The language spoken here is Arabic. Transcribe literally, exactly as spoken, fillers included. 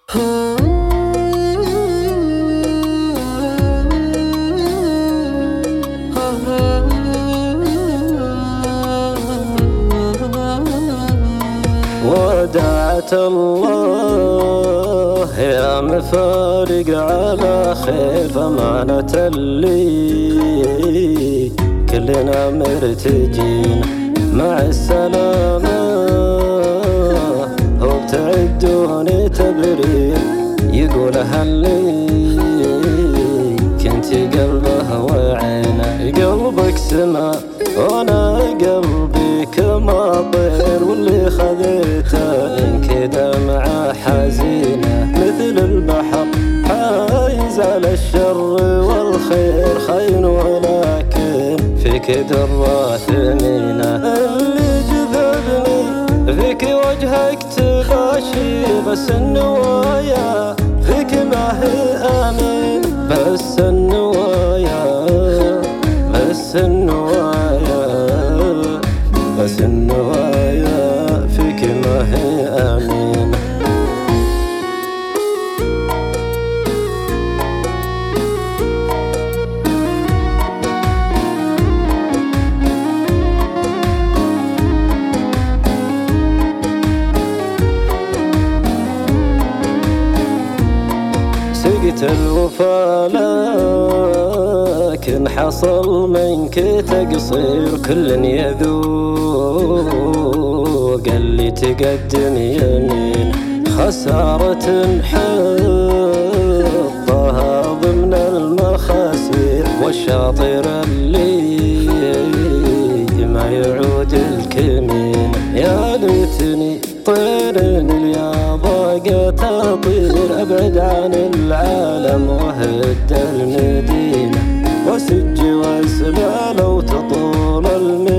ودعت الله يا مفارق على خير، فمانة اللي كلنا مرتجين مع السلامة. هو بتعدوني تبرير يقولها اللي كنتي قلبه وعينه. قلبك سما وانا قلبي كما طير، واللي خذيته انكده مع حزينه. مثل البحر حايز على الشر والخير خين، ولكن فيك درة ثمينة. اللي جذبني فيك وجهك تغاشي، بس النوايا فيك ما هي امين. بس النوايا بس النوايا بس النوايا فيك ما هي امين. سقت الوفا لكن حصل منك تقصير، كل يذوق اللي تقدم يمين. خسارة حطها ضمن المخاسير، والشاطر اللي ما يعود الكمين. يا ليتني طير اليابا قد اطير، ابعد عن العالم وهد المدينة، وسج واسبع لو تطول المدينة.